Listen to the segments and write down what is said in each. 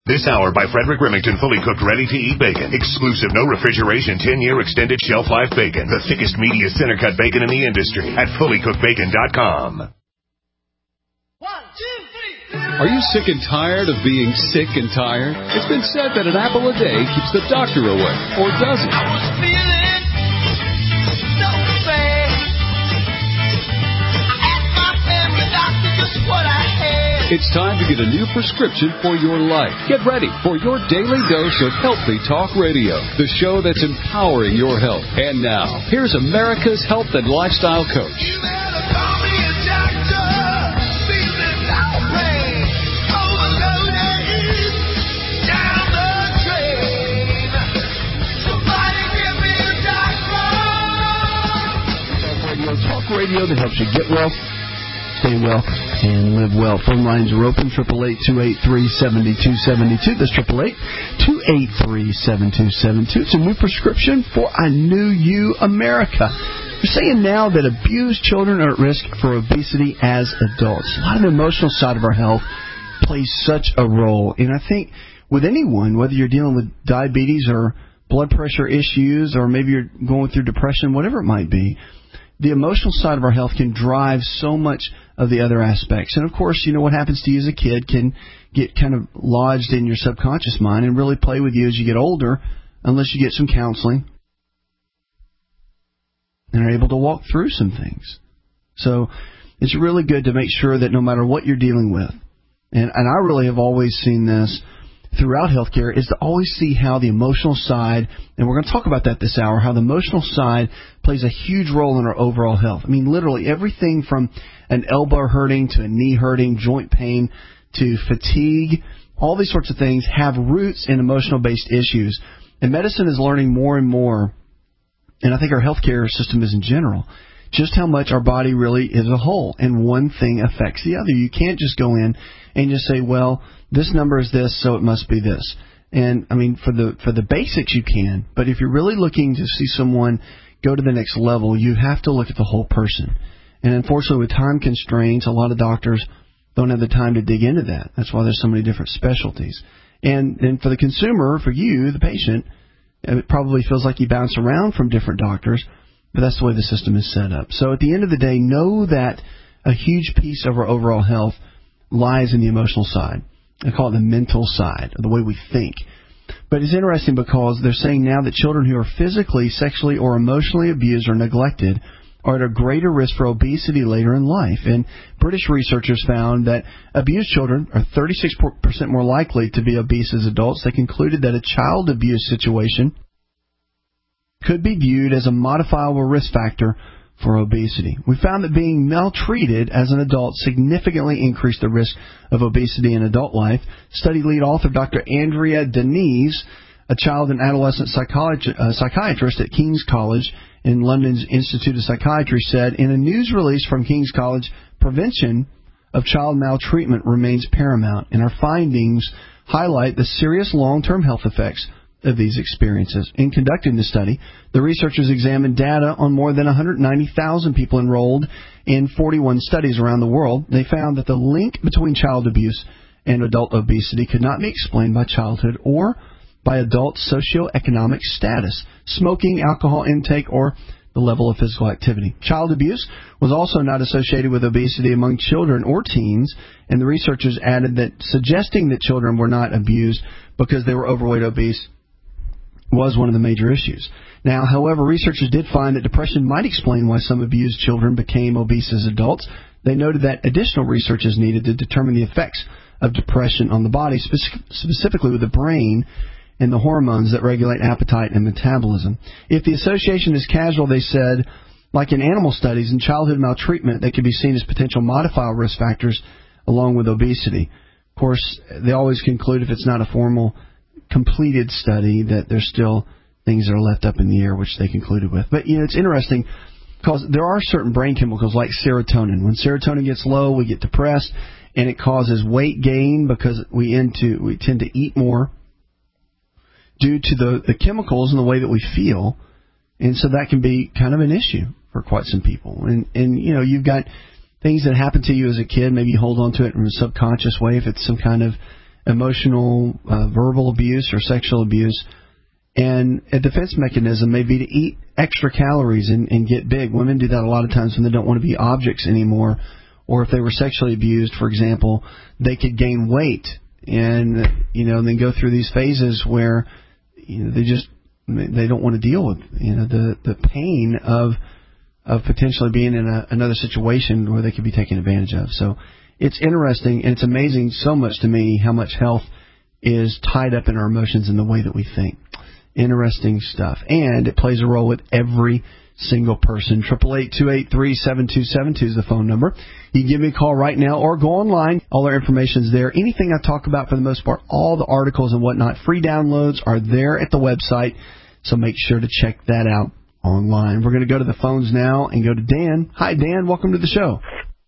This hour by Frederick Remington, fully cooked, ready-to-eat bacon. Exclusive, no refrigeration, 10-year extended shelf life bacon. The thickest, meatiest, center-cut bacon in the industry at fullycookedbacon.com. 1, 2, 3. Are you sick and tired of being sick and tired? It's been said that an apple a day keeps the doctor away, or does it? I was feeling so bad. I asked my family doctor just what I had. It's time to get a new prescription for your life. Get ready for your daily dose of Healthy Talk Radio, the show that's empowering your health. And now, here's America's health and lifestyle coach. You better call me a doctor. Feeling no pain. Overloaded. Down the drain. Somebody give me a doctor. Talk Radio that helps you get well, stay well, and live well. Phone lines are open, 888-283-7272. That's 888-283-7272. It's a new prescription for a new you, America. They're saying now that abused children are at risk for obesity as adults. A lot of the emotional side of our health plays such a role. And I think with anyone, whether you're dealing with diabetes or blood pressure issues, or maybe you're going through depression, whatever it might be, the emotional side of our health can drive so much of the other aspects. And, of course, you know, what happens to you as a kid can get kind of lodged in your subconscious mind and really play with you as you get older, unless you get some counseling and are able to walk through some things. So it's really good to make sure that no matter what you're dealing with, and I really have always seen this throughout healthcare, is to always see how the emotional side, and we're going to talk about that this hour, how the emotional side plays a huge role in our overall health. I mean, literally everything from an elbow hurting to a knee hurting, joint pain to fatigue, all these sorts of things have roots in emotional-based issues. And medicine is learning more and more, and I think our healthcare system is in general, just how much our body really is a whole, and one thing affects the other. You can't just go in and just say, well, this number is this, so it must be this. And, I mean, for the basics you can, but if you're really looking to see someone go to the next level, you have to look at the whole person. And unfortunately, with time constraints, a lot of doctors don't have the time to dig into that. That's why there's so many different specialties. And for the consumer, for you, the patient, it probably feels like you bounce around from different doctors, but that's the way the system is set up. So at the end of the day, know that a huge piece of our overall health lies in the emotional side. I call it the mental side, or the way we think. But it's interesting because they're saying now that children who are physically, sexually, or emotionally abused or neglected are at a greater risk for obesity later in life. And British researchers found that abused children are 36% more likely to be obese as adults. They concluded that a child abuse situation could be viewed as a modifiable risk factor for obesity. We found that being maltreated as an adult significantly increased the risk of obesity in adult life. Study lead author Dr. Andrea Denise, a child and adolescent psychiatrist at King's College in London's Institute of Psychiatry, said in a news release from King's College, prevention of child maltreatment remains paramount, and our findings highlight the serious long-term health effects of these experiences. In conducting the study, the researchers examined data on more than 190,000 people enrolled in 41 studies around the world. They found that the link between child abuse and adult obesity could not be explained by childhood or by adult socioeconomic status, smoking, alcohol intake, or the level of physical activity. Child abuse was also not associated with obesity among children or teens, and the researchers added that suggesting that children were not abused because they were overweight or obese was one of the major issues. Now, however, researchers did find that depression might explain why some abused children became obese as adults. They noted that additional research is needed to determine the effects of depression on the body, specifically with the brain and the hormones that regulate appetite and metabolism. If the association is causal, they said, like in animal studies, in childhood maltreatment, they could be seen as potential modifiable risk factors along with obesity. Of course, they always conclude if it's not a formal completed study that there's still things that are left up in the air, which they concluded with. But, you know, it's interesting because there are certain brain chemicals like serotonin. When serotonin gets low, we get depressed, and it causes weight gain because we tend to eat more due to the chemicals and the way that we feel. And so that can be kind of an issue for quite some people. And you know, you've got things that happen to you as a kid. Maybe you hold on to it in a subconscious way if it's some kind of emotional, verbal abuse or sexual abuse. And a defense mechanism may be to eat extra calories and get big. Women do that a lot of times when they don't want to be objects anymore. Or if they were sexually abused, for example, they could gain weight and, and then go through these phases where, they don't want to deal with, the pain of potentially being in another situation where they could be taken advantage of. So it's interesting, and it's amazing so much to me how much health is tied up in our emotions and the way that we think. Interesting stuff. And it plays a role with every single person. 888-283-7272 is the phone number. You can give me a call right now or go online. All our information is there. Anything I talk about, for the most part, all the articles and whatnot, free downloads are there at the website. So make sure to check that out online. We're going to go to the phones now and go to Dan. Hi, Dan. Welcome to the show.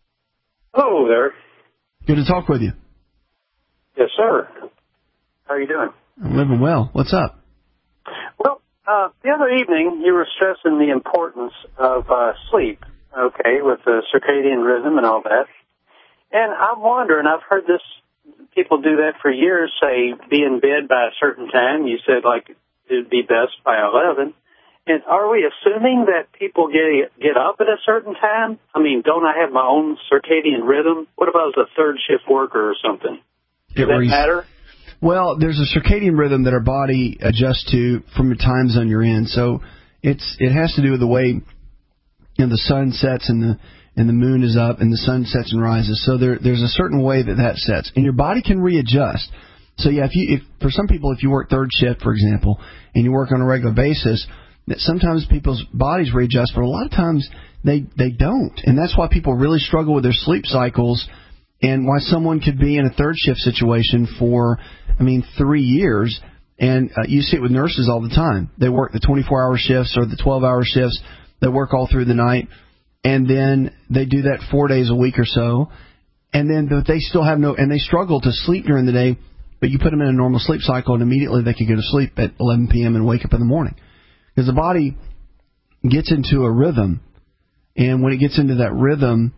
Hello there. Good to talk with you. Yes, sir. How are you doing? I'm living well. What's up? Well, the other evening you were stressing the importance of sleep, with the circadian rhythm and all that. And I'm wondering, I've heard this, people do that for years, say be in bed by a certain time. You said, it would be best by 11. And are we assuming that people get up at a certain time? I mean, don't I have my own circadian rhythm? What if I was a third shift worker or something? Does that matter? Well, there's a circadian rhythm that our body adjusts to from the time zone you're in. So it has to do with the way the sun sets and the moon is up and the sun sets and rises. So there's a certain way that sets, and your body can readjust. So yeah, if for some people, if you work third shift, for example, and you work on a regular basis, that sometimes people's bodies readjust, but a lot of times they don't, and that's why people really struggle with their sleep cycles. And why someone could be in a third shift situation for, 3 years, and you see it with nurses all the time. They work the 24-hour shifts or the 12-hour shifts. They work all through the night, and then they do that 4 days a week or so, and then but they still have and they struggle to sleep during the day, but you put them in a normal sleep cycle, and immediately they can go to sleep at 11 p.m. and wake up in the morning. Because the body gets into a rhythm, and when it gets into that rhythm,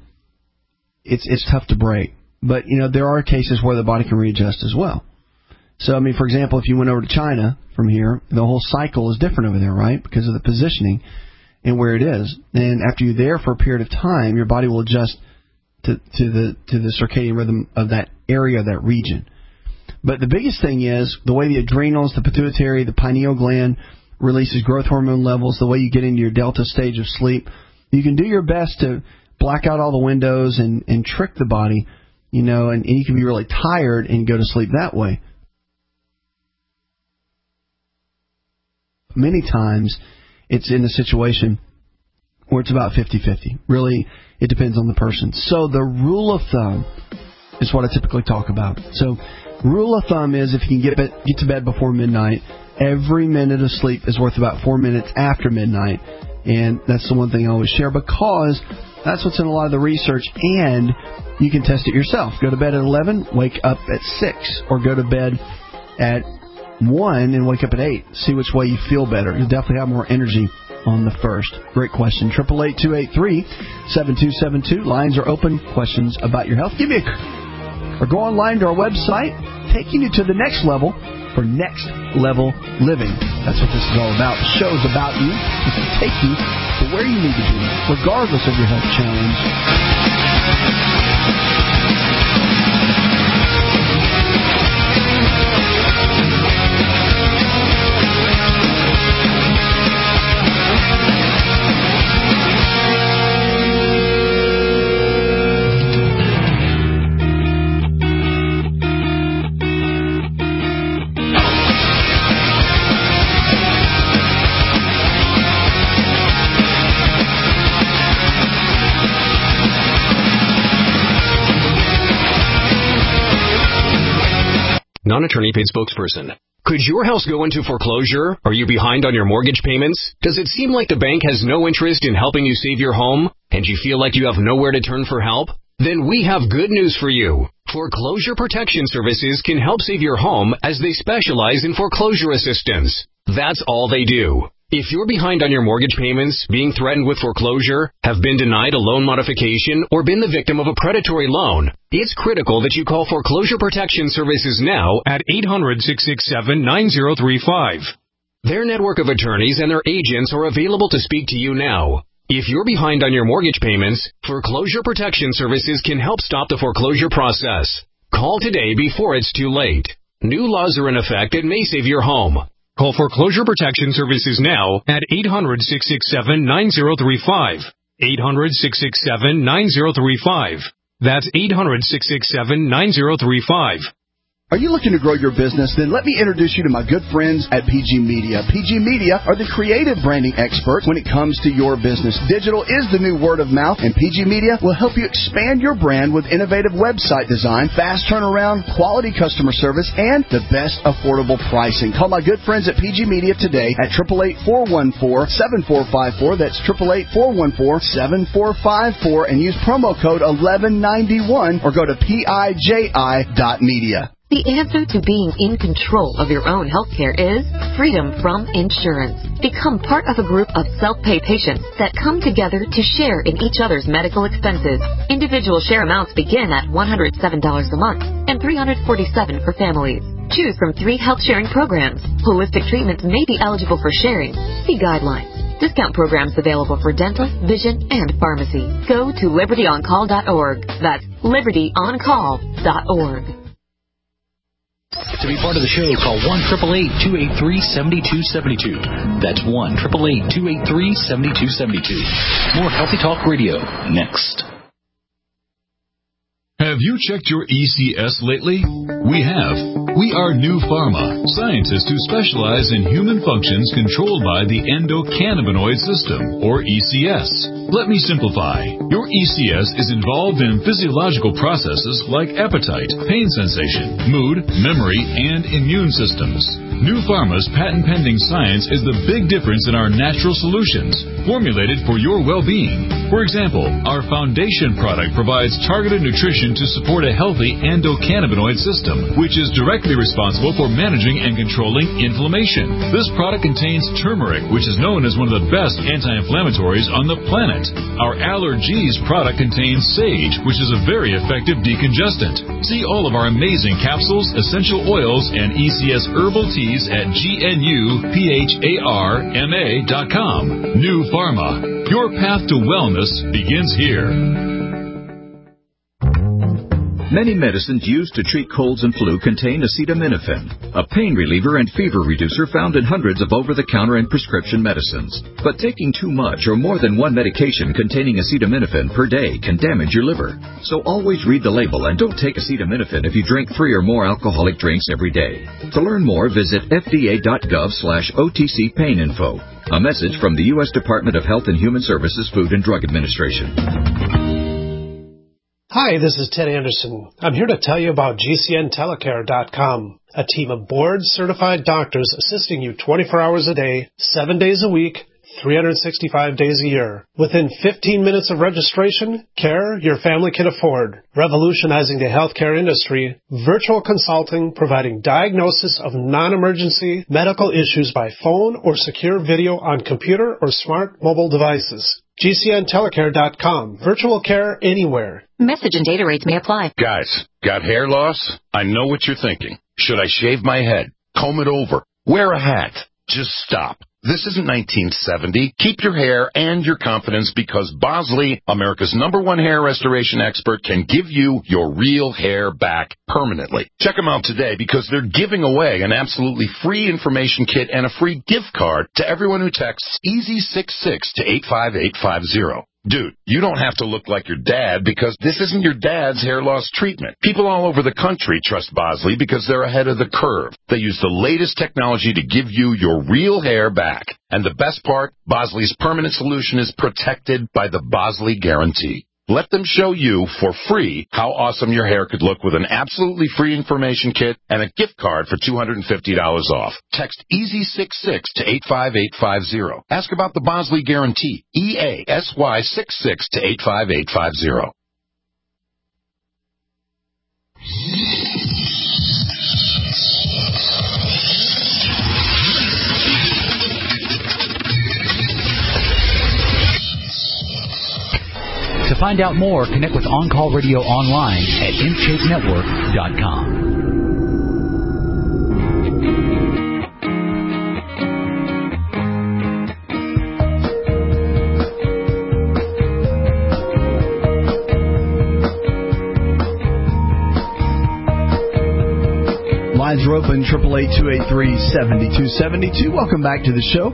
it's tough to break. But, there are cases where the body can readjust as well. So, for example, if you went over to China from here, the whole cycle is different over there, right? Because of the positioning and where it is. And after you're there for a period of time, your body will adjust to the circadian rhythm of that area, that region. But the biggest thing is the way the adrenals, the pituitary, the pineal gland releases growth hormone levels, the way you get into your delta stage of sleep. You can do your best to black out all the windows and trick the body, and you can be really tired and go to sleep that way. Many times it's in a situation where it's about 50-50. Really, it depends on the person. So the rule of thumb is what I typically talk about. So rule of thumb is if you can get to bed before midnight, every minute of sleep is worth about 4 minutes after midnight. And that's the one thing I always share, because that's what's in a lot of the research, and you can test it yourself. Go to bed at 11, wake up at 6, or go to bed at 1 and wake up at 8. See which way you feel better. You'll definitely have more energy on the first. Great question. 888-283-7272. Lines are open. Questions about your health. Give me or go online to our website, taking you to the next level for next level living. That's what this is all about. The show is about you. It's to take you to where you need to be, regardless of your health challenge. Non-attorney paid spokesperson. Could your house go into foreclosure? Are you behind on your mortgage payments? Does it seem like the bank has no interest in helping you save your home? And you feel like you have nowhere to turn for help? Then we have good news for you. Foreclosure Protection Services can help save your home as they specialize in foreclosure assistance. That's all they do. If you're behind on your mortgage payments, being threatened with foreclosure, have been denied a loan modification, or been the victim of a predatory loan, it's critical that you call Foreclosure Protection Services now at 800-667-9035. Their network of attorneys and their agents are available to speak to you now. If you're behind on your mortgage payments, Foreclosure Protection Services can help stop the foreclosure process. Call today before it's too late. New laws are in effect that may save your home. Call Foreclosure Protection Services now at 800-667-9035. 800-667-9035. That's 800-667-9035. Are you looking to grow your business? Then let me introduce you to my good friends at PG Media. PG Media are the creative branding experts when it comes to your business. Digital is the new word of mouth, and PG Media will help you expand your brand with innovative website design, fast turnaround, quality customer service, and the best affordable pricing. Call my good friends at PG Media today at 888-414-7454. That's 888-414-7454, and use promo code 1191 or go to PIJI.media. The answer to being in control of your own healthcare is freedom from insurance. Become part of a group of self-pay patients that come together to share in each other's medical expenses. Individual share amounts begin at $107 a month and $347 for families. Choose from 3 health-sharing programs. Holistic treatments may be eligible for sharing. See guidelines. Discount programs available for dental, vision, and pharmacy. Go to libertyoncall.org. That's libertyoncall.org. To be part of the show, call 1-888-283-7272. That's 1-888-283-7272. More Healthy Talk Radio next. Have you checked your ECS lately? We have. We are New Pharma, scientists who specialize in human functions controlled by the endocannabinoid system, or ECS. Let me simplify. Your ECS is involved in physiological processes like appetite, pain sensation, mood, memory, and immune systems. New Pharma's patent-pending science is the big difference in our natural solutions, formulated for your well-being. For example, our foundation product provides targeted nutrition to support a healthy endocannabinoid system, which is directly responsible for managing and controlling inflammation. This product contains turmeric, which is known as one of the best anti-inflammatories on the planet. Our Allergies product contains sage, which is a very effective decongestant. See all of our amazing capsules, essential oils, and ECS herbal teas at GNUPHARMA.com. New Pharma. Your path to wellness begins here. Many medicines used to treat colds and flu contain acetaminophen, a pain reliever and fever reducer found in hundreds of over-the-counter and prescription medicines. But taking too much or more than one medication containing acetaminophen per day can damage your liver. So always read the label and don't take acetaminophen if you drink 3 or more alcoholic drinks every day. To learn more, visit fda.gov/OTC pain info. A message from the U.S. Department of Health and Human Services Food and Drug Administration. Hi, this is Ted Anderson. I'm here to tell you about GCNtelecare.com, a team of board-certified doctors assisting you 24 hours a day, 7 days a week, 365 days a year. Within 15 minutes of registration, care your family can afford. Revolutionizing the healthcare industry, virtual consulting providing diagnosis of non-emergency medical issues by phone or secure video on computer or smart mobile devices. GCNtelecare.com. Virtual care anywhere. Message and data rates may apply. Guys, got hair loss? I know what you're thinking. Should I shave my head? Comb it over? Wear a hat? Just stop. This isn't 1970. Keep your hair and your confidence because Bosley, America's #1 hair restoration expert, can give you your real hair back permanently. Check them out today because they're giving away an absolutely free information kit and a free gift card to everyone who texts EASY66 to 85850. Dude, you don't have to look like your dad because this isn't your dad's hair loss treatment. People all over the country trust Bosley because they're ahead of the curve. They use the latest technology to give you your real hair back. And the best part, Bosley's permanent solution is protected by the Bosley Guarantee. Let them show you for free how awesome your hair could look with an absolutely free information kit and a gift card for $250 off. Text EASY66 to 85850. Ask about the Bosley Guarantee. EASY66 to 85850. find out more, connect with On Call Radio online at InShapeNetwork.com. Lines are open, 888-283-7272. Welcome back to the show.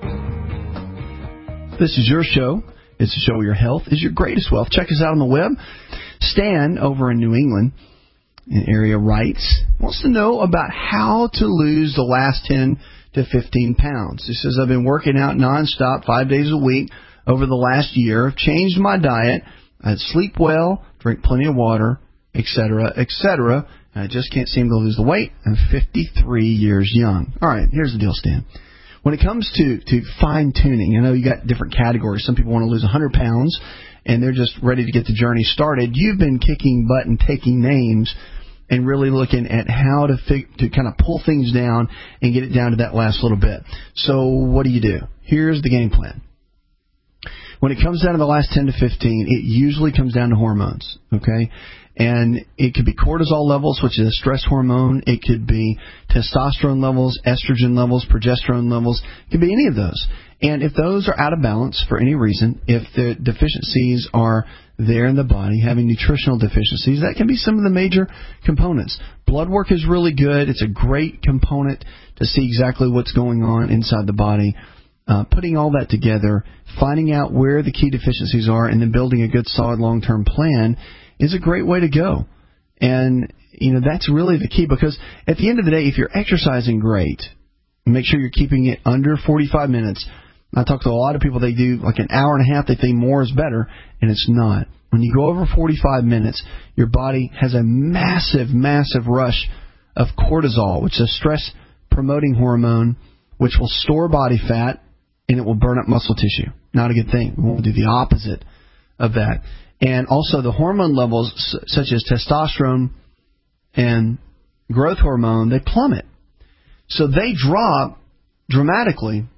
This is your show. It's a show where your health is your greatest wealth. Check us out on the web. Stan, over in New England, in area writes, wants to know about how to lose the last 10 to 15 pounds. He says, I've been working out nonstop 5 days a week over the last year. I've changed my diet. I sleep well, drink plenty of water, etc., etc., I just can't seem to lose the weight. I'm 53 years young. All right, here's the deal, Stan. When it comes to fine-tuning, I know you got different categories. Some people want to lose 100 pounds, and they're just ready to get the journey started. You've been kicking butt and taking names and really looking at how to kind of pull things down and get it down to that last little bit. So what do you do? Here's the game plan. When it comes down to the last 10 to 15, it usually comes down to hormones, okay? And it could be cortisol levels, which is a stress hormone. It could be testosterone levels, estrogen levels, progesterone levels. It could be any of those. And if those are out of balance for any reason, if the deficiencies are there in the body, having nutritional deficiencies, that can be some of the major components. Blood work is really good. It's a great component to see exactly what's going on inside the body. Putting all that together, finding out where the key deficiencies are, and then building a good, solid, long-term plan is a great way to go. And, that's really the key, because at the end of the day, if you're exercising great, make sure you're keeping it under 45 minutes. I talk to a lot of people, they do like an hour and a half, they think more is better, and it's not. When you go over 45 minutes, your body has a massive, massive rush of cortisol, which is a stress-promoting hormone, which will store body fat, and it will burn up muscle tissue. Not a good thing. We want to do the opposite of that. And also the hormone levels, such as testosterone and growth hormone, they plummet. So they drop dramatically,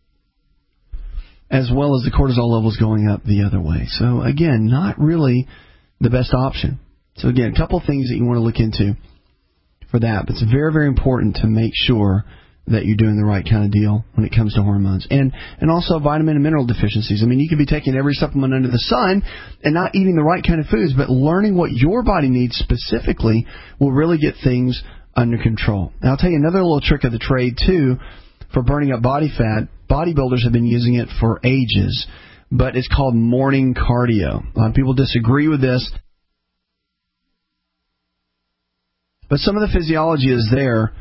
as well as the cortisol levels going up the other way. So again, not really the best option. So again, a couple of things that you want to look into for that. But it's very, very important to make sure that you're doing the right kind of deal when it comes to hormones. And also vitamin and mineral deficiencies. I mean, you could be taking every supplement under the sun and not eating the right kind of foods, but learning what your body needs specifically will really get things under control. Now, I'll tell you another little trick of the trade, too, for burning up body fat. Bodybuilders have been using it for ages, but it's called morning cardio. A lot of people disagree with this, but some of the physiology is there.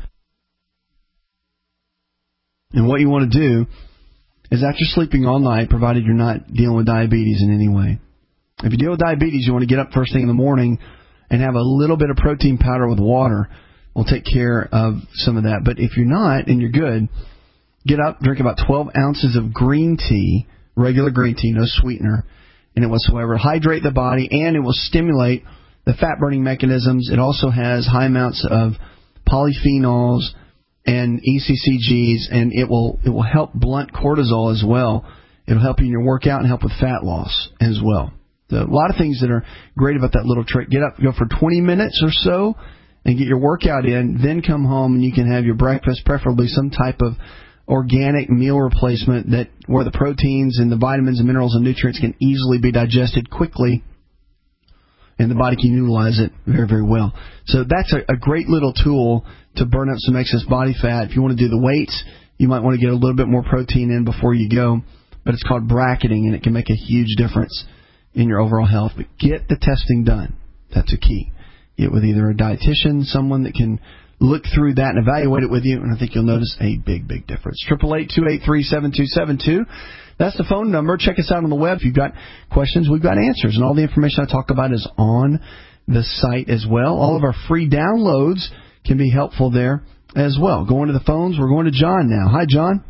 And what you want to do is, after sleeping all night, provided you're not dealing with diabetes in any way. If you deal with diabetes, you want to get up first thing in the morning and have a little bit of protein powder with water. We'll take care of some of that. But if you're not and you're good, get up, drink about 12 ounces of green tea, regular green tea, no sweetener in it whatsoever. Hydrate the body, and it will stimulate the fat-burning mechanisms. It also has high amounts of polyphenols and ECCGs, and it will help blunt cortisol as well. It'll help you in your workout and help with fat loss as well. So a lot of things that are great about that little trick. Get up, go for 20 minutes or so, and get your workout in. Then come home and you can have your breakfast, preferably some type of organic meal replacement where the proteins and the vitamins and minerals and nutrients can easily be digested quickly, and the body can utilize it very, very well. So that's a great little tool to burn up some excess body fat. If you want to do the weights, you might want to get a little bit more protein in before you go. But it's called bracketing, and it can make a huge difference in your overall health. But get the testing done. That's a key. Get with either a dietitian, someone that can look through that and evaluate it with you, and I think you'll notice a big, big difference. 888-283-7272. That's the phone number. Check us out on the web. If you've got questions, we've got answers. And all the information I talk about is on the site as well. All of our free downloads can be helpful there as well. Going to the phones, we're going to John now. Hi, John.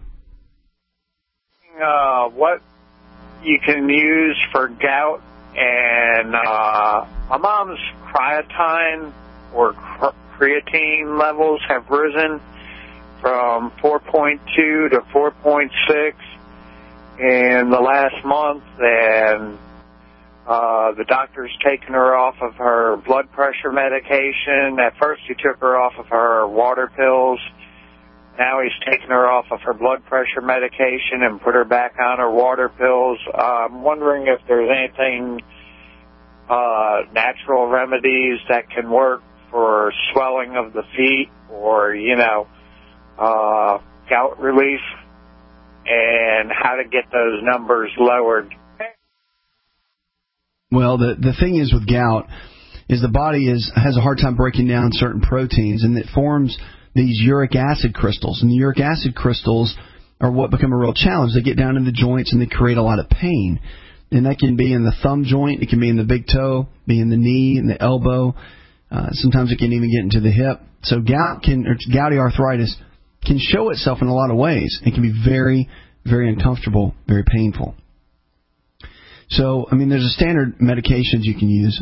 What you can use for gout, and my mom's creatine or creatine levels have risen from 4.2 to 4.6 in the last month, and The doctor's taken her off of her blood pressure medication. At first he took her off of her water pills. Now he's taken her off of her blood pressure medication and put her back on her water pills. I'm wondering if there's anything, natural remedies that can work for swelling of the feet or, gout relief, and how to get those numbers lowered. Well, the thing is with gout is the body has a hard time breaking down certain proteins, and it forms these uric acid crystals. And the uric acid crystals are what become a real challenge. They get down in the joints and they create a lot of pain. And that can be in the thumb joint, it can be in the big toe, be in the knee, in the elbow. Sometimes it can even get into the hip. So gouty arthritis can show itself in a lot of ways. It can be very, very uncomfortable, very painful. So, there's a standard medications you can use.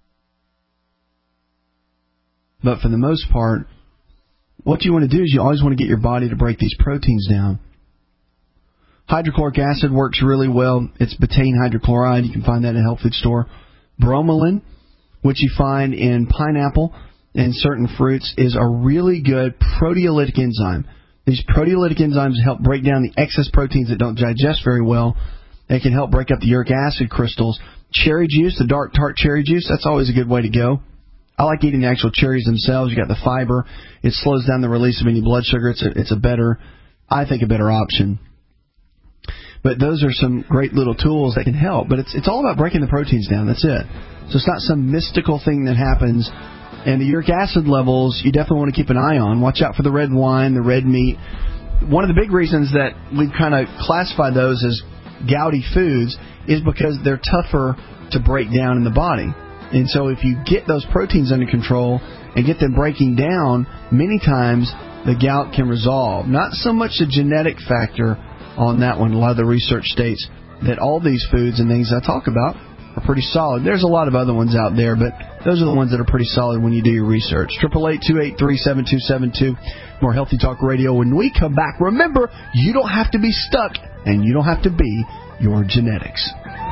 But for the most part, what you want to do is you always want to get your body to break these proteins down. Hydrochloric acid works really well. It's betaine hydrochloride. You can find that in a health food store. Bromelain, which you find in pineapple and certain fruits, is a really good proteolytic enzyme. These proteolytic enzymes help break down the excess proteins that don't digest very well. They can help break up the uric acid crystals. Cherry juice, the dark tart cherry juice, that's always a good way to go. I like eating the actual cherries themselves. You got the fiber. It slows down the release of any blood sugar. It's a better option. But those are some great little tools that can help. But it's all about breaking the proteins down. That's it. So it's not some mystical thing that happens. And the uric acid levels, you definitely want to keep an eye on. Watch out for the red wine, the red meat. One of the big reasons that we've kind of classified those as gouty foods is because they're tougher to break down in the body. And so if you get those proteins under control and get them breaking down, many times the gout can resolve. Not so much a genetic factor on that one. A lot of the research states that all these foods and things I talk about are pretty solid. There's a lot of other ones out there, but those are the ones that are pretty solid when you do your research. 888-283-7272. More Healthy Talk Radio. When we come back, remember, you don't have to be stuck and you don't have to be your genetics.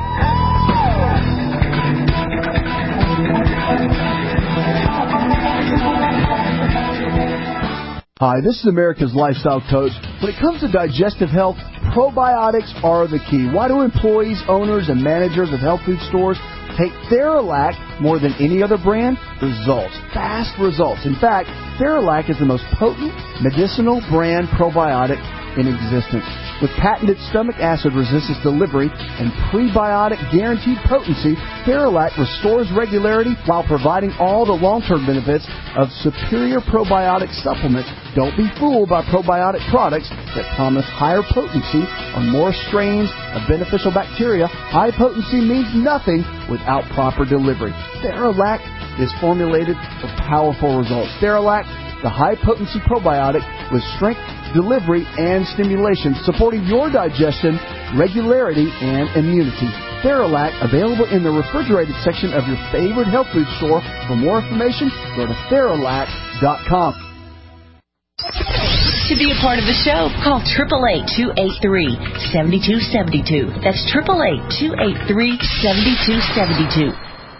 Hi, this is America's Lifestyle Coach. When it comes to digestive health, probiotics are the key. Why do employees, owners, and managers of health food stores take Theralac more than any other brand? Results. Fast results. In fact, Theralac is the most potent medicinal brand probiotic in existence. With patented stomach acid resistance delivery and prebiotic guaranteed potency, Theralac restores regularity while providing all the long-term benefits of superior probiotic supplements. Don't be fooled by probiotic products that promise higher potency or more strains of beneficial bacteria. High potency means nothing without proper delivery. Theralac is formulated for powerful results. Theralac, the high-potency probiotic with strength, delivery, and stimulation, supporting your digestion, regularity, and immunity. Theralac, available in the refrigerated section of your favorite health food store. For more information, go to Theralac.com. To be a part of the show, call 888-283-7272. That's 888-283-7272.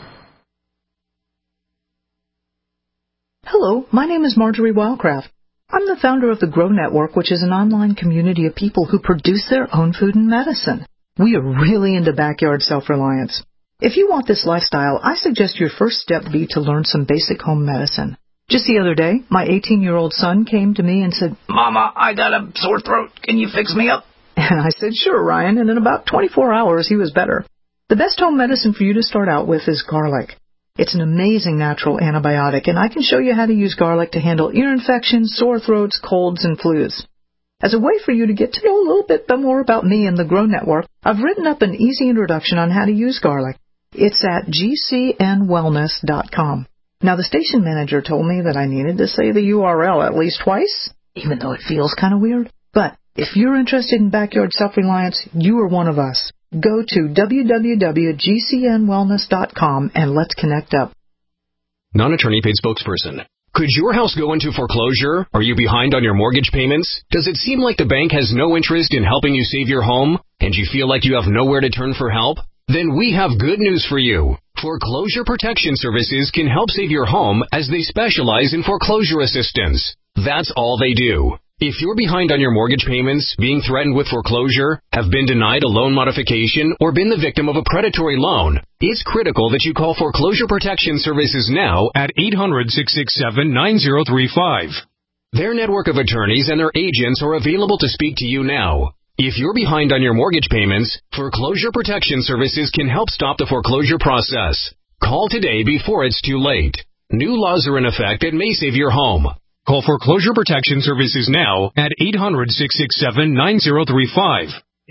Hello, my name is Marjorie Wildcraft. I'm the founder of the Grow Network, which is an online community of people who produce their own food and medicine. We are really into backyard self-reliance. If you want this lifestyle, I suggest your first step be to learn some basic home medicine. Just the other day, my 18-year-old son came to me and said, "Mama, I got a sore throat. Can you fix me up?" And I said, "Sure, Ryan," and in about 24 hours, he was better. The best home medicine for you to start out with is garlic. It's an amazing natural antibiotic, and I can show you how to use garlic to handle ear infections, sore throats, colds, and flus. As a way for you to get to know a little bit more about me and the Grow Network, I've written up an easy introduction on how to use garlic. It's at gcnwellness.com. Now, the station manager told me that I needed to say the URL at least twice, even though it feels kind of weird. But if you're interested in backyard self-reliance, you are one of us. Go to www.gcnwellness.com and let's connect up. Non-attorney paid spokesperson. Could your house go into foreclosure? Are you behind on your mortgage payments? Does it seem like the bank has no interest in helping you save your home? And you feel like you have nowhere to turn for help? Then we have good news for you. Foreclosure Protection Services can help save your home as they specialize in foreclosure assistance. That's all they do. If you're behind on your mortgage payments, being threatened with foreclosure, have been denied a loan modification, or been the victim of a predatory loan, it's critical that you call Foreclosure Protection Services now at 800-667-9035. Their network of attorneys and their agents are available to speak to you now. If you're behind on your mortgage payments, Foreclosure Protection Services can help stop the foreclosure process. Call today before it's too late. New laws are in effect that may save your home. Call Foreclosure Protection Services now at 800-667-9035.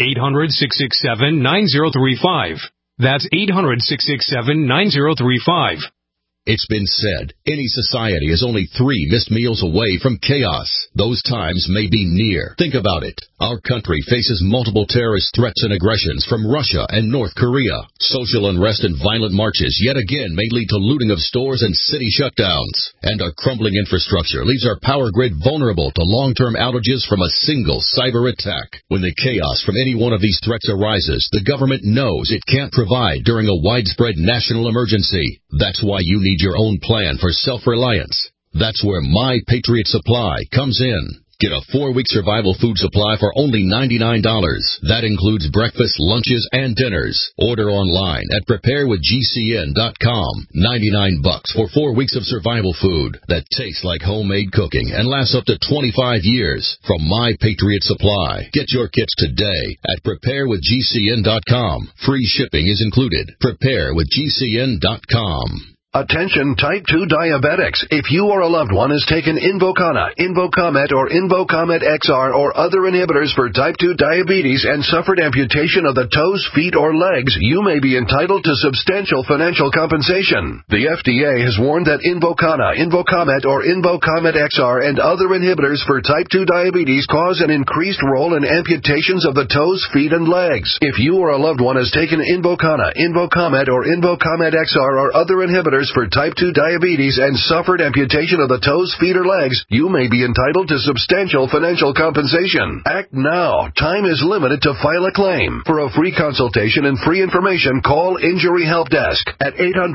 800-667-9035. That's 800-667-9035. It's been said, any society is only 3 missed meals away from chaos. Those times may be near. Think about it. Our country faces multiple terrorist threats and aggressions from Russia and North Korea. Social unrest and violent marches yet again may lead to looting of stores and city shutdowns. And our crumbling infrastructure leaves our power grid vulnerable to long-term outages from a single cyber attack. When the chaos from any one of these threats arises, the government knows it can't provide during a widespread national emergency. That's why you need your own plan for self-reliance. That's where My Patriot Supply comes in. Get a 4-week survival food supply for only $99. That includes breakfast, lunches, and dinners. Order online at preparewithgcn.com. $99 for 4 weeks of survival food that tastes like homemade cooking and lasts up to 25 years from My Patriot Supply. Get your kits today at preparewithgcn.com. Free shipping is included. Preparewithgcn.com. Attention type 2 diabetics. If you or a loved one has taken Invokana, Invocomet, or Invocomet XR or other inhibitors for type 2 diabetes and suffered amputation of the toes, feet, or legs, you may be entitled to substantial financial compensation. The FDA has warned that Invokana, Invocomet, or Invocomet XR and other inhibitors for type 2 diabetes cause an increased role in amputations of the toes, feet, and legs. If you or a loved one has taken Invokana, Invocomet, or Invocomet XR or other inhibitors for type 2 diabetes and suffered amputation of the toes, feet, or legs, you may be entitled to substantial financial compensation. Act now. Time is limited to file a claim. For a free consultation and free information, call Injury Help Desk at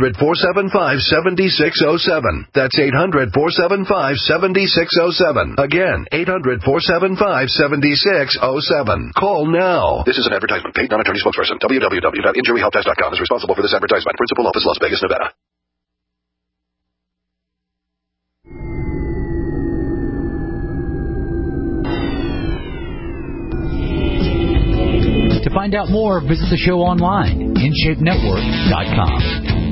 800-475-7607. That's 800-475-7607. Again, 800-475-7607. Call now. This is an advertisement. Paid non-attorney spokesperson. www.injuryhelpdesk.com is responsible for this advertisement. Principal office, Las Vegas, Nevada. To find out more, visit the show online, InShapeNetwork.com.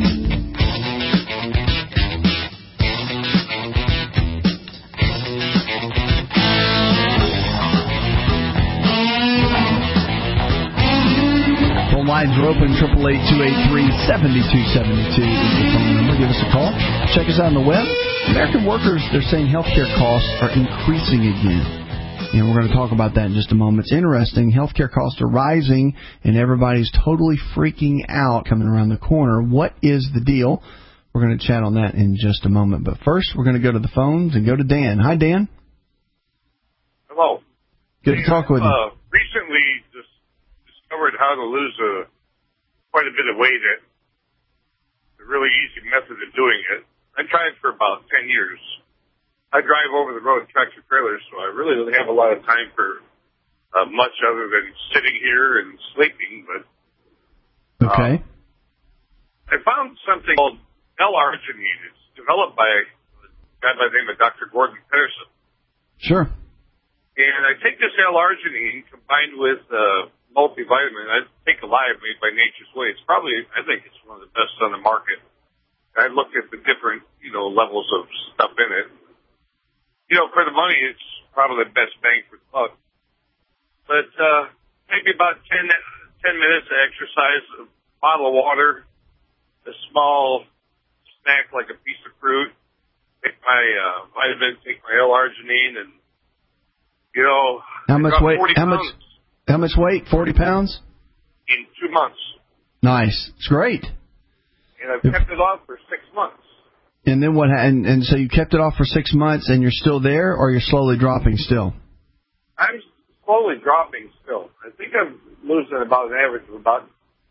Phone lines are open. 888-283-7272 is the phone number. Give us a call. Check us out on the web. American workers, they're saying healthcare costs are increasing again. And we're going to talk about that in just a moment. It's interesting. Healthcare costs are rising, and everybody's totally freaking out coming around the corner. What is the deal? We're going to chat on that in just a moment. But first, we're going to go to the phones and go to Dan. Hi, Dan. Hello. Good to talk with you. Recently discovered how to lose quite a bit of weight. A really easy method of doing it. I tried for about 10 years. I drive over the road tractor trailers, so I really don't have a lot of time for much other than sitting here and sleeping. But okay, I found something called L-arginine. It's developed by a guy by the name of Dr. Gordon Pedersen. Sure. And I take this L-arginine combined with multivitamin. I take Alive made by Nature's Way. It's probably, I think it's one of the best on the market. I looked at the different, levels of stuff in it. For the money, it's probably the best bang for the buck. But maybe about 10 minutes of exercise, a bottle of water, a small snack like a piece of fruit, take my vitamin, take my L-arginine, and, how much weight? 40 pounds. How much weight? 40 pounds? In 2 months. Nice. It's great. And I've kept it off for 6 months. And then what? And so you kept it off for 6 months, and you're still there, or you're slowly dropping still? I'm slowly dropping still. I think I'm losing about an average of about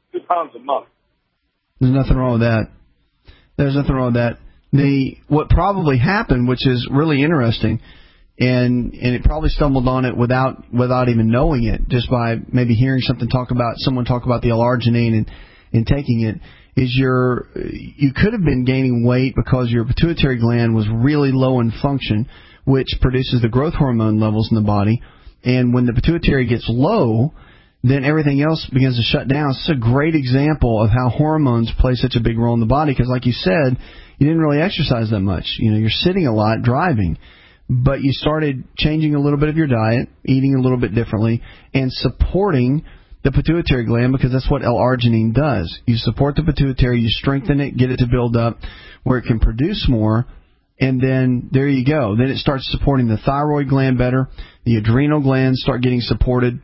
2 pounds a month. There's nothing wrong with that. There's nothing wrong with that. What probably happened, which is really interesting, and it probably stumbled on it without even knowing it, just by maybe hearing someone talk about the L-arginine and taking it, is you could have been gaining weight because your pituitary gland was really low in function, which produces the growth hormone levels in the body. And when the pituitary gets low, then everything else begins to shut down. It's a great example of how hormones play such a big role in the body, because like you said, you didn't really exercise that much. You're sitting a lot, driving, but you started changing a little bit of your diet, eating a little bit differently, and supporting the pituitary gland, because that's what L-arginine does. You support the pituitary, you strengthen it, get it to build up where it can produce more, and then there you go. Then it starts supporting the thyroid gland better, the adrenal glands start getting supported,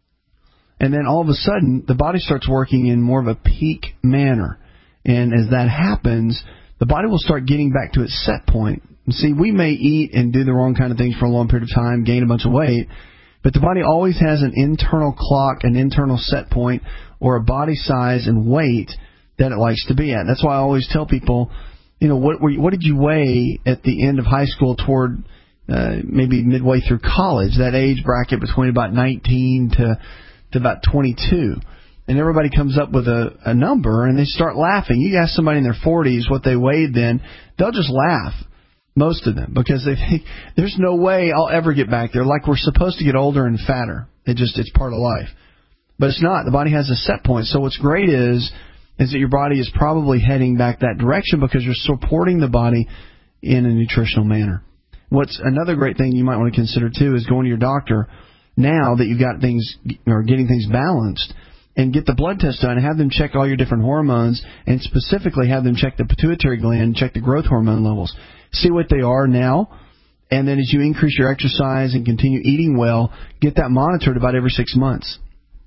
and then all of a sudden the body starts working in more of a peak manner. And as that happens, the body will start getting back to its set point. And see, we may eat and do the wrong kind of things for a long period of time, gain a bunch of weight, but the body always has an internal clock, an internal set point, or a body size and weight that it likes to be at. That's why I always tell people, what did you weigh at the end of high school toward maybe midway through college, that age bracket between about 19 to about 22. And everybody comes up with a number, and they start laughing. You ask somebody in their 40s what they weighed then, they'll just laugh, most of them, because they think, there's no way I'll ever get back there. Like, we're supposed to get older and fatter. It's part of life. But it's not. The body has a set point. So what's great is that your body is probably heading back that direction because you're supporting the body in a nutritional manner. What's another great thing you might want to consider, too, is going to your doctor now that you've got things, or getting things balanced, and get the blood test done and have them check all your different hormones, and specifically have them check the pituitary gland, check the growth hormone levels, see what they are now, and then as you increase your exercise and continue eating well, get that monitored about every 6 months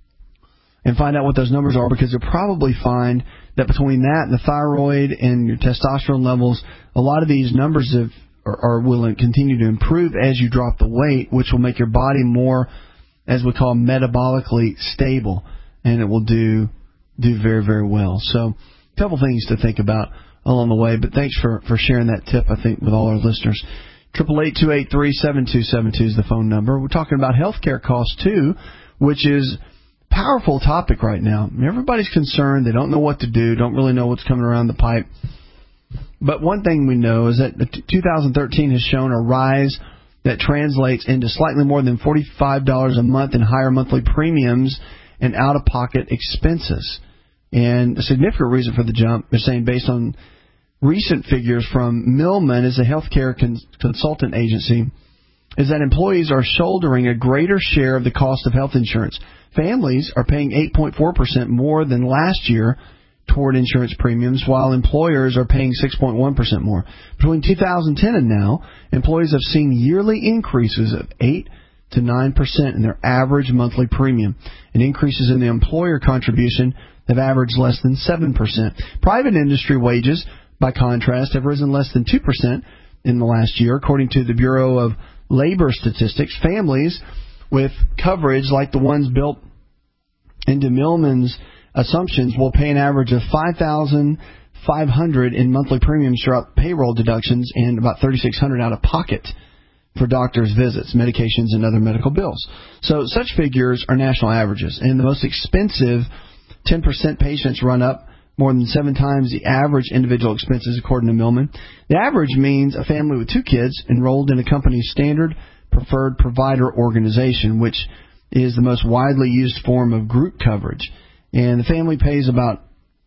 and find out what those numbers are, because you'll probably find that between that and the thyroid and your testosterone levels, a lot of these numbers will continue to improve as you drop the weight, which will make your body more, as we call, metabolically stable, and it will do very, very well. So a couple things to think about along the way, but thanks for sharing that tip, I think, with all our listeners. 888-283-7272 is the phone number. We're talking about healthcare costs, too, which is a powerful topic right now. Everybody's concerned. They don't know what to do, don't really know what's coming around the pipe. But one thing we know is that 2013 has shown a rise that translates into slightly more than $45 a month in higher monthly premiums and out-of-pocket expenses. And a significant reason for the jump, they're saying, based on recent figures from Millman, as a healthcare consultant agency, is that employees are shouldering a greater share of the cost of health insurance. Families are paying 8.4% more than last year toward insurance premiums, while employers are paying 6.1% more. Between 2010 and now, employees have seen yearly increases of 8 to 9% in their average monthly premium, and increases in the employer contribution have averaged less than 7%. Private industry wages, by contrast, have risen less than 2% in the last year, according to the Bureau of Labor Statistics. Families with coverage like the ones built into Millman's assumptions will pay an average of $5,500 in monthly premiums throughout payroll deductions and about $3,600 out of pocket for doctors' visits, medications, and other medical bills. So such figures are national averages, and the most expensive 10% patients run up more than 7 times the average individual expenses, according to Millman. The average means a family with 2 kids enrolled in a company's standard preferred provider organization, which is the most widely used form of group coverage. And the family pays about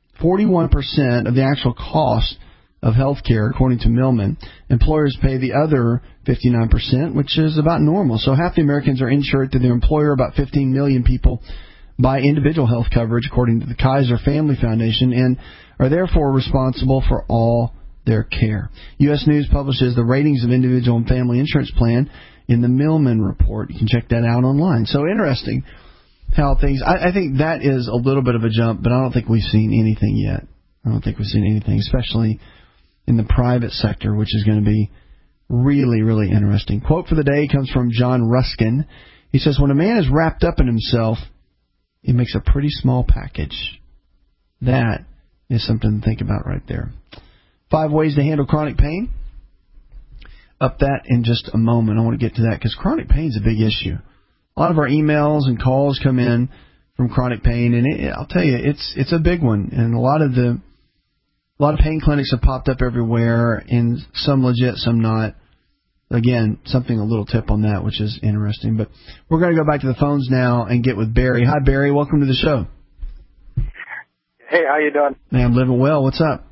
41% of the actual cost of health care, according to Millman. Employers pay the other 59%, which is about normal. So half the Americans are insured through their employer. About 15 million people buy individual health coverage, according to the Kaiser Family Foundation, and are therefore responsible for all their care. U.S. News publishes the ratings of individual and family insurance plan in the Millman report. You can check that out online. So interesting how things... I think that is a little bit of a jump, but I don't think we've seen anything yet. I don't think we've seen anything, especially in the private sector, which is going to be really, really interesting. Quote for the day comes from John Ruskin. He says, when a man is wrapped up in himself, it makes a pretty small package. That is something to think about right there. 5 ways to handle chronic pain. Up that in just a moment. I want to get to that because chronic pain is a big issue. A lot of our emails and calls come in from chronic pain, and I'll tell you, it's a big one. And a lot of pain clinics have popped up everywhere, and some legit, some not. Again, something a little tip on that, which is interesting. But we're going to go back to the phones now and get with Barry. Hi, Barry. Welcome to the show. Hey, how you doing? Man, I'm living well. What's up?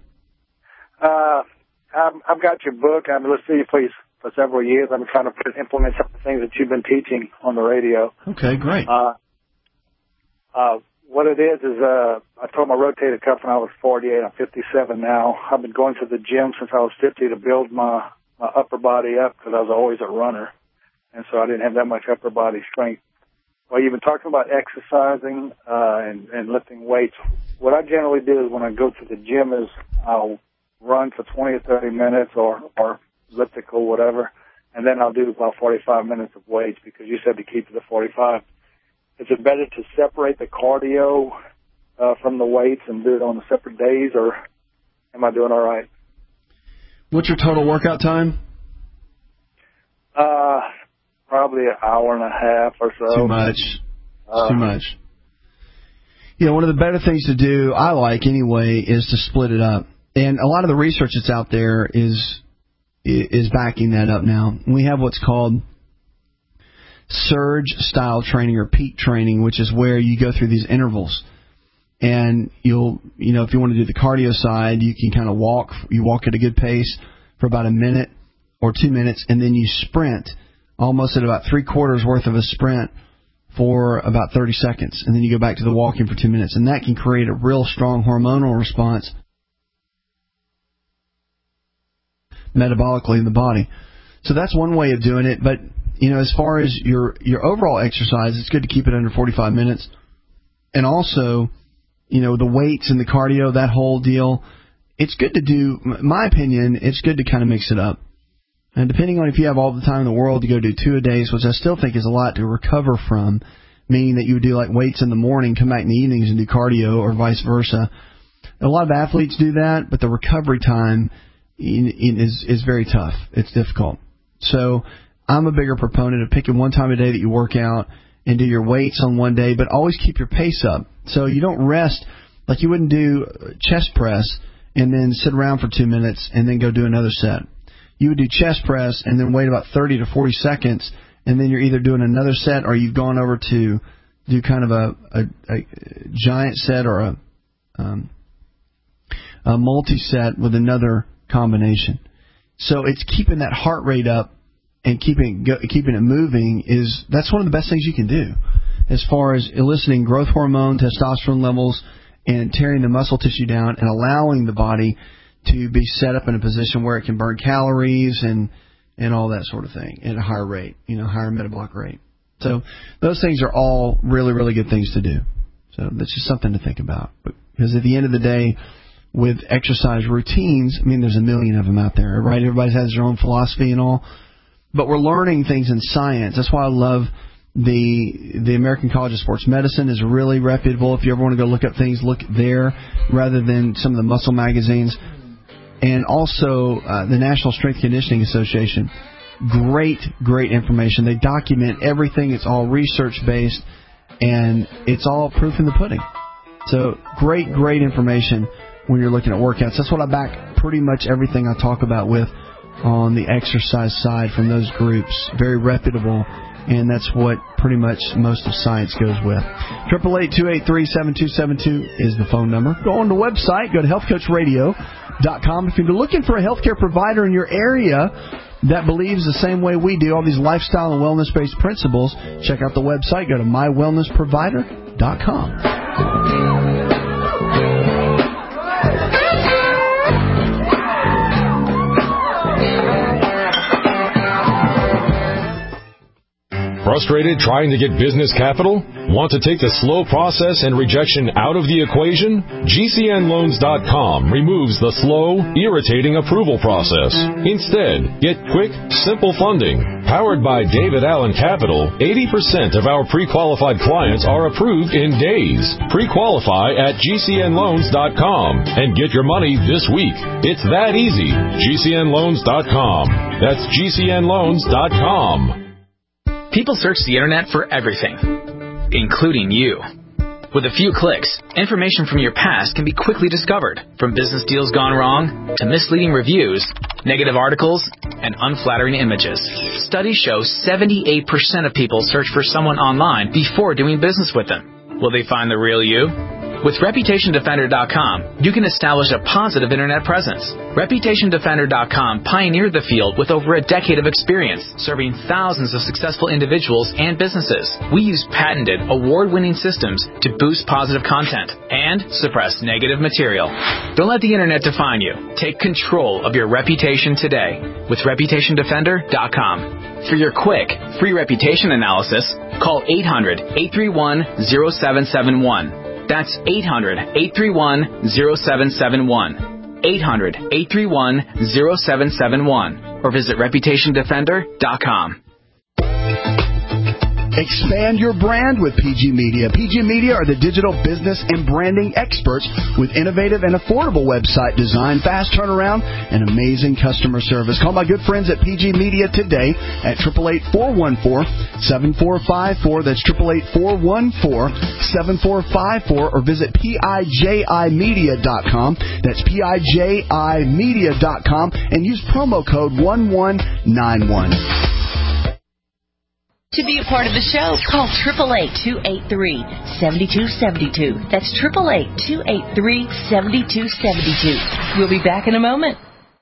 I've got your book. I've been listening to you for several years. I've been trying to implement some of the things that you've been teaching on the radio. Okay, great. What it is I told my rotator cuff when I was 48. I'm 57 now. I've been going to the gym since I was 50 to build my upper body up because I was always a runner, and so I didn't have that much upper body strength. Well, you've been talking about exercising and lifting weights. What I generally do is when I go to the gym is I'll run for 20 or 30 minutes or elliptical, whatever, and then I'll do about 45 minutes of weights because you said to keep it to 45. Is it better to separate the cardio from the weights and do it on separate days, or am I doing all right? What's your total workout time? Probably an hour and a half or so. Too much. It's too much. You know, one of the better things to do, I like anyway, is to split it up. And a lot of the research that's out there is backing that up now. We have what's called surge-style training or peak training, which is where you go through these intervals. And if you want to do the cardio side, you can kind of walk. You walk at a good pace for about a minute or 2 minutes, and then you sprint almost at about 3/4 worth of a sprint for about 30 seconds. And then you go back to the walking for 2 minutes. And that can create a real strong hormonal response metabolically in the body. So that's one way of doing it. But, as far as your overall exercise, it's good to keep it under 45 minutes. And also, the weights and the cardio, that whole deal, it's good to do, in my opinion, it's good to kind of mix it up. And depending on if you have all the time in the world to go do 2 a days, which I still think is a lot to recover from, meaning that you would do like weights in the morning, come back in the evenings and do cardio, or vice versa. A lot of athletes do that, but the recovery time is very tough. It's difficult. So I'm a bigger proponent of picking one time a day that you work out and do your weights on one day, but always keep your pace up. So you don't rest, like you wouldn't do chest press and then sit around for 2 minutes and then go do another set. You would do chest press and then wait about 30 to 40 seconds, and then you're either doing another set or you've gone over to do kind of a giant set or a multi-set with another combination. So it's keeping that heart rate up and keeping it moving that's one of the best things you can do as far as eliciting growth hormone, testosterone levels, and tearing the muscle tissue down and allowing the body to be set up in a position where it can burn calories and all that sort of thing at a higher rate, higher metabolic rate. So those things are all really, really good things to do. So that's just something to think about. Because at the end of the day, with exercise routines, there's a million of them out there, right? Everybody has their own philosophy and all. But we're learning things in science. That's why I love the American College of Sports Medicine is really reputable. If you ever want to go look up things, look there rather than some of the muscle magazines. And also the National Strength Conditioning Association. Great information. They document everything. It's all research-based, and it's all proof in the pudding. So great information when you're looking at workouts. That's what I back pretty much everything I talk about with on the exercise side from those groups. Very reputable, and that's what pretty much most of science goes with. 888-283-7272 is the phone number. Go on the website. Go to healthcoachradio.com. If you're looking for a healthcare provider in your area that believes the same way we do, all these lifestyle and wellness-based principles, check out the website. Go to mywellnessprovider.com. Frustrated trying to get business capital? Want to take the slow process and rejection out of the equation? GCNLoans.com removes the slow, irritating approval process. Instead, get quick, simple funding. Powered by David Allen Capital, 80% of our pre-qualified clients are approved in days. Pre-qualify at GCNLoans.com and get your money this week. It's that easy. GCNLoans.com. That's GCNLoans.com. People search the internet for everything, including you. With a few clicks, information from your past can be quickly discovered, from business deals gone wrong to misleading reviews, negative articles, and unflattering images. Studies show 78% of people search for someone online before doing business with them. Will they find the real you? With ReputationDefender.com, you can establish a positive internet presence. ReputationDefender.com pioneered the field with over a decade of experience, serving thousands of successful individuals and businesses. We use patented, award-winning systems to boost positive content and suppress negative material. Don't let the internet define you. Take control of your reputation today with ReputationDefender.com. For your quick, free reputation analysis, call 800-831-0771. That's 800-831-0771. 800-831-0771. Or visit ReputationDefender.com. Expand your brand with PG Media. PG Media are the digital business and branding experts with innovative and affordable website design, fast turnaround, and amazing customer service. Call my good friends at PG Media today at 888-414-7454. That's 888-414-7454. Or visit PIJImedia.com. That's PIJImedia.com and use promo code 1191. To be a part of the show, call 888-283-7272. That's 888-283-7272. We'll be back in a moment.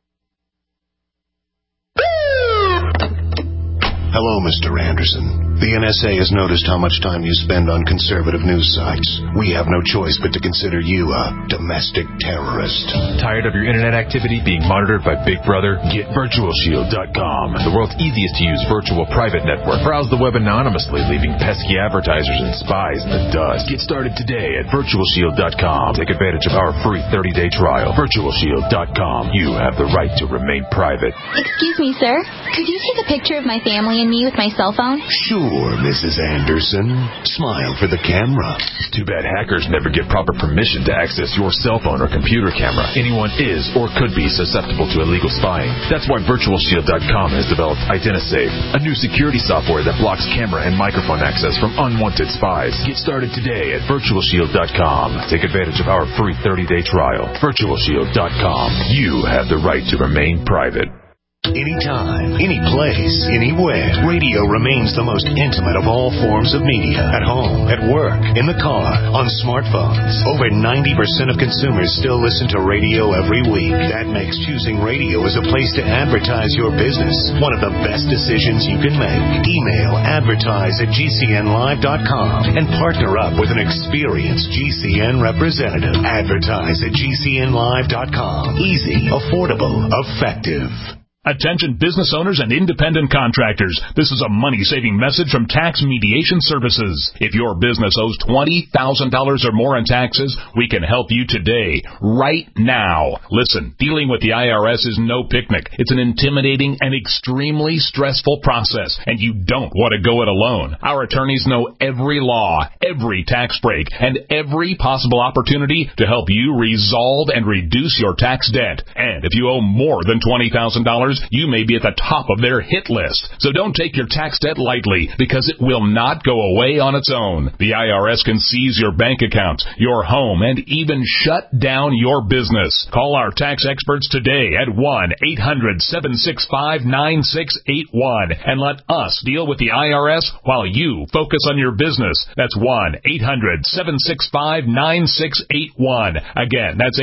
Hello, Mr. Anderson. The NSA has noticed how much time you spend on conservative news sites. We have no choice but to consider you a domestic terrorist. Tired of your internet activity being monitored by Big Brother? Get VirtualShield.com, the world's easiest to use virtual private network. Browse the web anonymously, leaving pesky advertisers and spies in the dust. Get started today at VirtualShield.com. Take advantage of our free 30-day trial. VirtualShield.com. You have the right to remain private. Excuse me, sir. Could you take a picture of my family and me with my cell phone? Sure, Mrs. Anderson. Smile for the camera. Too bad hackers never get proper permission to access your cell phone or computer camera. Anyone is or could be susceptible to illegal spying. That's why VirtualShield.com has developed IdennaSafe, a new security software that blocks camera and microphone access from unwanted spies. Get started today at VirtualShield.com. Take advantage of our free 30-day trial. VirtualShield.com. You have the right to remain private. Anytime, any place, anywhere, radio remains the most intimate of all forms of media. At home, at work, in the car, on smartphones. Over 90% of consumers still listen to radio every week. That makes choosing radio as a place to advertise your business one of the best decisions you can make. Email advertise@GCNlive.com and partner up with an experienced GCN representative. Advertise at GCNlive.com. Easy, affordable, effective. Attention business owners and independent contractors. This is a money-saving message from Tax Mediation Services. If your business owes $20,000 or more in taxes, we can help you today, right now. Listen, dealing with the IRS is no picnic. It's an intimidating and extremely stressful process, and you don't want to go it alone. Our attorneys know every law, every tax break, and every possible opportunity to help you resolve and reduce your tax debt. And if you owe more than $20,000, you may be at the top of their hit list. So don't take your tax debt lightly, because it will not go away on its own. The IRS can seize your bank account, your home, and even shut down your business. Call our tax experts today at 1-800-765-9681 and let us deal with the IRS while you focus on your business. That's 1-800-765-9681. Again, that's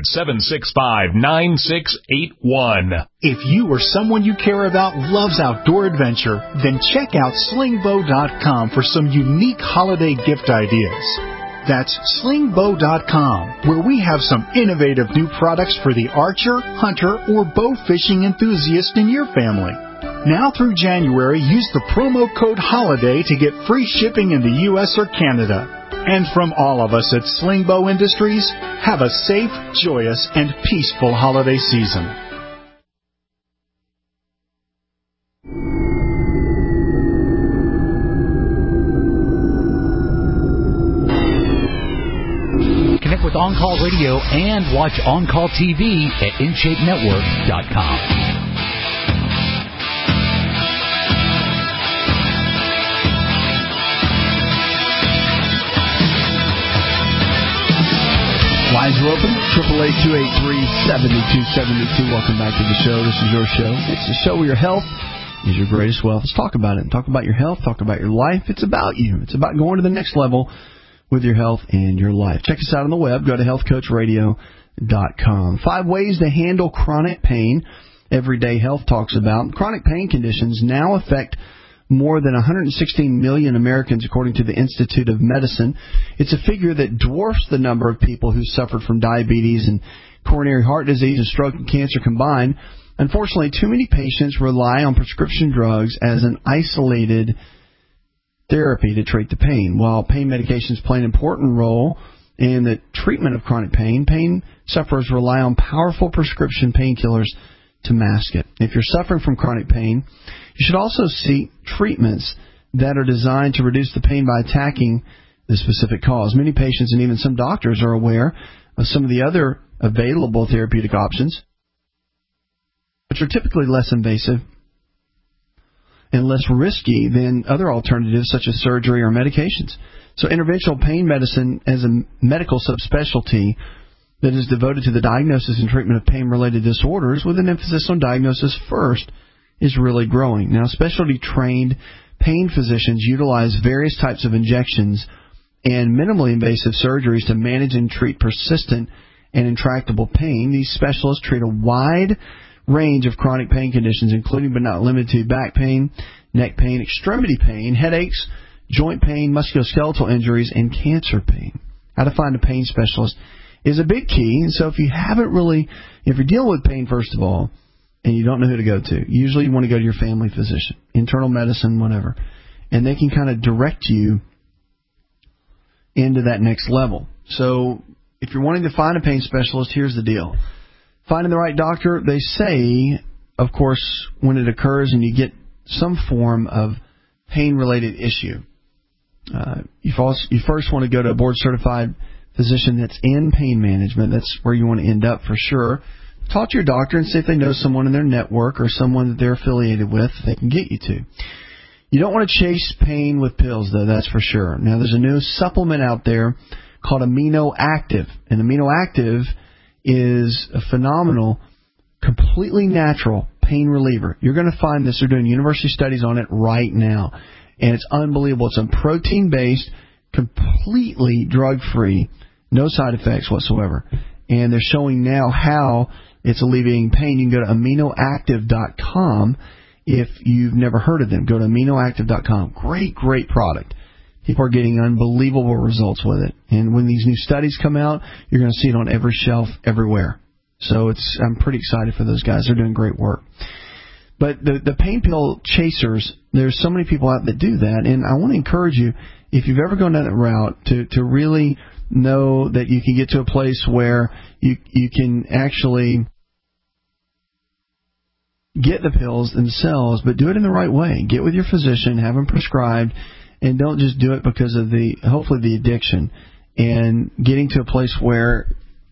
800-765-9681. If you or someone you care about loves outdoor adventure, then check out slingbow.com for some unique holiday gift ideas. That's slingbow.com, where we have some innovative new products for the archer, hunter, or bow fishing enthusiast in your family. Now through January, use the promo code HOLIDAY to get free shipping in the U.S. or Canada. And from all of us at Slingbow Industries, have a safe, joyous, and peaceful holiday season. Connect with On Call Radio and watch On Call TV at InShapeNetwork.com. Lines are open, 888-283-7272. Welcome back to the show. This is your show. It's the show where your health is your greatest wealth. Let's talk about it. Talk about your health. Talk about your life. It's about you. It's about going to the next level with your health and your life. Check us out on the web. Go to healthcoachradio.com. 5 ways to handle chronic pain. Everyday Health talks about. Chronic pain conditions now affect more than 116 million Americans, according to the Institute of Medicine. It's a figure that dwarfs the number of people who suffered from diabetes and coronary heart disease and stroke and cancer combined. Unfortunately, too many patients rely on prescription drugs as an isolated therapy to treat the pain. While pain medications play an important role in the treatment of chronic pain, pain sufferers rely on powerful prescription painkillers to mask it. If you're suffering from chronic pain, you should also seek treatments that are designed to reduce the pain by attacking the specific cause. Many patients and even some doctors are aware of some of the other available therapeutic options, which are typically less invasive and less risky than other alternatives such as surgery or medications. So interventional pain medicine as a medical subspecialty that is devoted to the diagnosis and treatment of pain-related disorders with an emphasis on diagnosis first is really growing. Now, specialty-trained pain physicians utilize various types of injections and minimally invasive surgeries to manage and treat persistent and intractable pain. These specialists treat a wide range of chronic pain conditions, including but not limited to back pain, neck pain, extremity pain, headaches, joint pain, musculoskeletal injuries, and cancer pain. How to find a pain specialist is a big key. And so if you're dealing with pain, first of all, and you don't know who to go to, usually you want to go to your family physician, internal medicine, whatever, and they can kind of direct you into that next level. So if you're wanting to find a pain specialist, here's the deal. Finding the right doctor, they say, of course, when it occurs and you get some form of pain-related issue, you first want to go to a board-certified physician that's in pain management. That's where you want to end up for sure. Talk to your doctor and see if they know someone in their network or someone that they're affiliated with they can get you to. You don't want to chase pain with pills, though, that's for sure. Now, there's a new supplement out there called Amino Active. And Amino Active is a phenomenal, completely natural pain reliever. You're going to find this. They're doing university studies on it right now. And it's unbelievable. It's a protein-based, completely drug-free, no side effects whatsoever. And they're showing now how it's alleviating pain. You can go to aminoactive.com if you've never heard of them. Go to aminoactive.com. Great, great product. People are getting unbelievable results with it. And when these new studies come out, you're going to see it on every shelf everywhere. So I'm pretty excited for those guys. They're doing great work. But the pain pill chasers, there's so many people out that do that. And I want to encourage you, if you've ever gone down that route, to really know that you can get to a place where you can actually get the pills themselves, but do it in the right way. Get with your physician, have them prescribed, and don't just do it because of hopefully the addiction. And getting to a place where,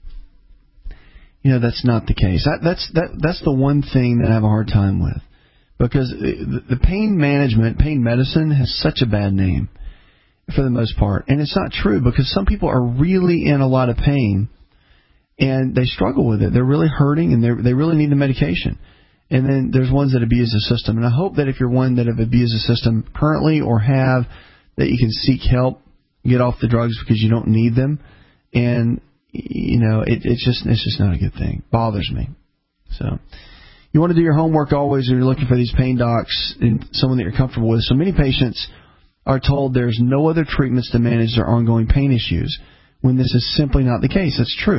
that's not the case. That's the one thing that I have a hard time with. Because the pain management, pain medicine has such a bad name for the most part. And it's not true, because some people are really in a lot of pain and they struggle with it. They're really hurting and they really need the medication. And then there's ones that abuse the system. And I hope that if you're one that have abused the system currently or that you can seek help, get off the drugs because you don't need them. And, it's just not a good thing. Bothers me. So you want to do your homework always when you're looking for these pain docs and someone that you're comfortable with. So many patients are told there's no other treatments to manage their ongoing pain issues when this is simply not the case. That's true.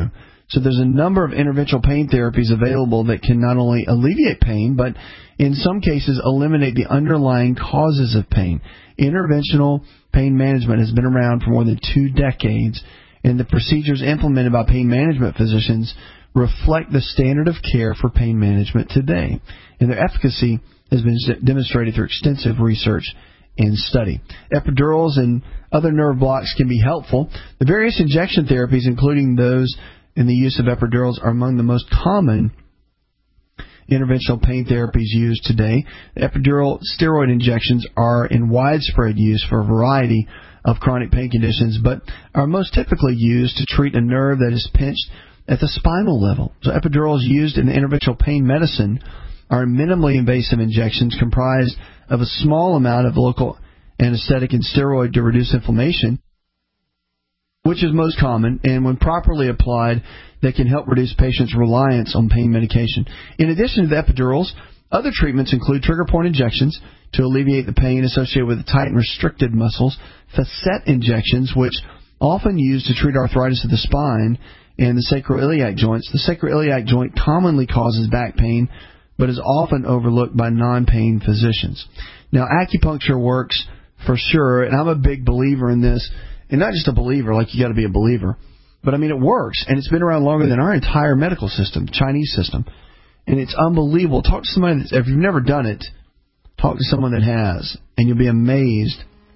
So there's a number of interventional pain therapies available that can not only alleviate pain, but in some cases eliminate the underlying causes of pain. Interventional pain management has been around for more than 2 decades, and the procedures implemented by pain management physicians reflect the standard of care for pain management today. And their efficacy has been demonstrated through extensive research and study. Epidurals and other nerve blocks can be helpful. The various injection therapies, including those in the use of epidurals, are among the most common interventional pain therapies used today. Epidural steroid injections are in widespread use for a variety of chronic pain conditions, but are most typically used to treat a nerve that is pinched at the spinal level. So epidurals used in interventional pain medicine are minimally invasive injections comprised of a small amount of local anesthetic and steroid to reduce inflammation, which is most common, and when properly applied, they can help reduce patients' reliance on pain medication. In addition to the epidurals, other treatments include trigger point injections to alleviate the pain associated with the tight and restricted muscles, facet injections, which often used to treat arthritis of the spine, and the sacroiliac joints. The sacroiliac joint commonly causes back pain, but is often overlooked by non-pain physicians. Now, acupuncture works for sure, and I'm a big believer in this, and not just a believer, like you got to be a believer, but I mean it works, and it's been around longer than our entire medical system, Chinese system, and it's unbelievable. Talk to somebody that's, if you've never done it, talk to someone that has, and you'll be amazed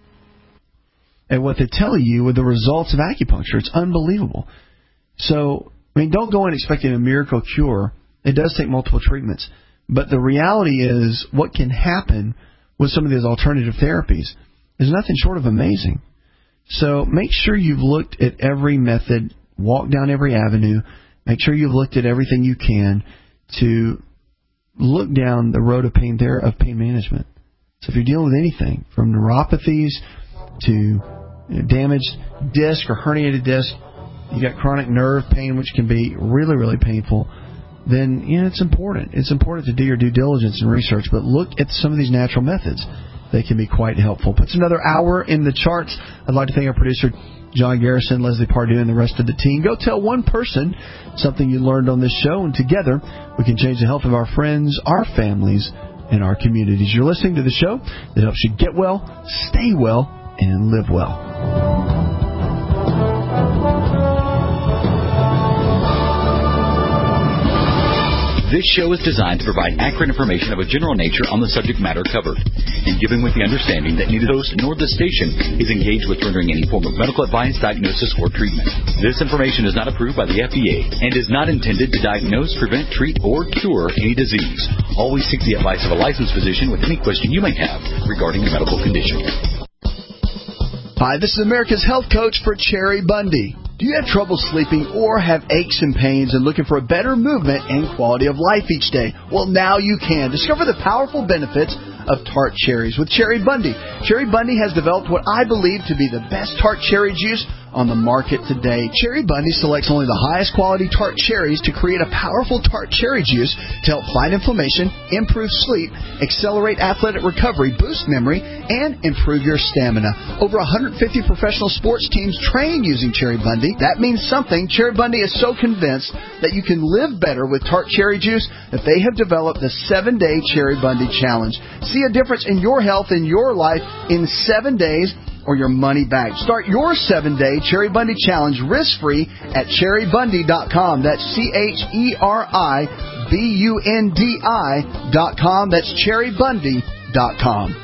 at what they tell you with the results of acupuncture. It's unbelievable. So, I mean, don't go in expecting a miracle cure. It does take multiple treatments. But the reality is what can happen with some of these alternative therapies is nothing short of amazing. So make sure you've looked at every method, walk down every avenue, make sure you've looked at everything you can to look down the road of pain management. So if you're dealing with anything, from neuropathies to damaged disc or herniated disc, you got chronic nerve pain, which can be really, really painful, then it's important. It's important to do your due diligence and research, but look at some of these natural methods. They can be quite helpful. Puts another hour in the charts. I'd like to thank our producer, John Garrison, Leslie Pardue, and the rest of the team. Go tell one person something you learned on this show, and together we can change the health of our friends, our families, and our communities. You're listening to the show that helps you get well, stay well, and live well. This show is designed to provide accurate information of a general nature on the subject matter covered, and given with the understanding that neither host nor the station is engaged with rendering any form of medical advice, diagnosis, or treatment. This information is not approved by the FDA and is not intended to diagnose, prevent, treat, or cure any disease. Always seek the advice of a licensed physician with any question you may have regarding a medical condition. Hi, this is America's Health Coach for Cherry Bundy. Do you have trouble sleeping or have aches and pains and looking for a better movement and quality of life each day? Well, now you can. Discover the powerful benefits of tart cherries with Cherry Bundy. Cherry Bundy has developed what I believe to be the best tart cherry juice on the market today. Cherry Bundy selects only the highest quality tart cherries to create a powerful tart cherry juice to help fight inflammation, improve sleep, accelerate athletic recovery, boost memory, and improve your stamina. Over 150 professional sports teams train using Cherry Bundy. That means something. Cherry Bundy is so convinced that you can live better with tart cherry juice that they have developed the 7-Day Cherry Bundy Challenge. See a difference in your health and your life in 7 days, or your money back. Start your 7-Day Cherry Bundy Challenge risk-free at cherrybundy.com. That's CherryBundi.com. That's cherrybundy.com.